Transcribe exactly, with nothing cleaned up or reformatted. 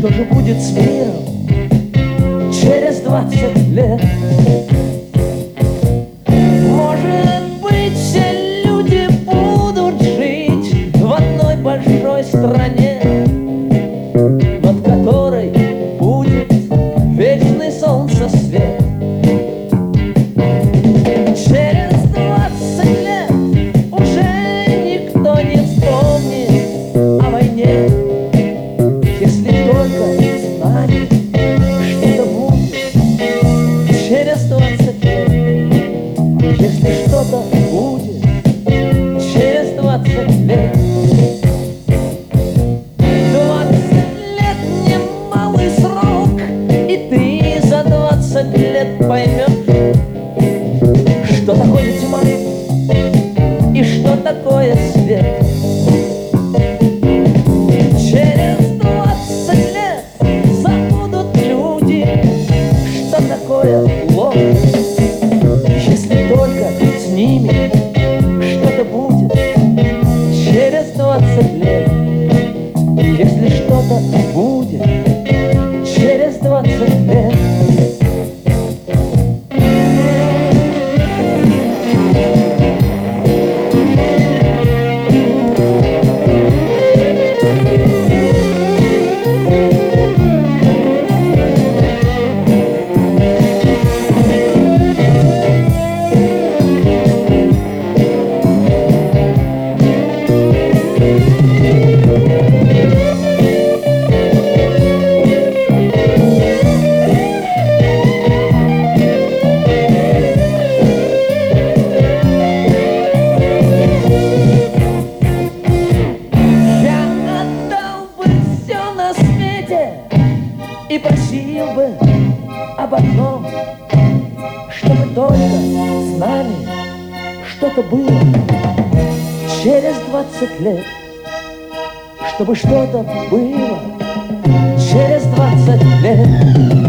Что же будет с миром через двадцать лет? Может быть, все люди будут жить в одной большой стране, над которой будет вечный солнцесвет. Через двадцать лет уже никто не вспомнит о войне, если только с нами что-то будет. Через двадцать лет, если что-то будет, через двадцать лет. Двадцать лет немалый срок, и ты за двадцать лет поймешь, что такое тьма и что такое свет. Через двадцать лет забудут люди, что такое ложь, если только с ними что-то будет. Через двадцать лет, если что-то будет, через двадцать лет. И просил бы об одном, чтобы только с нами что-то было через двадцать лет, чтобы что-то было через двадцать лет.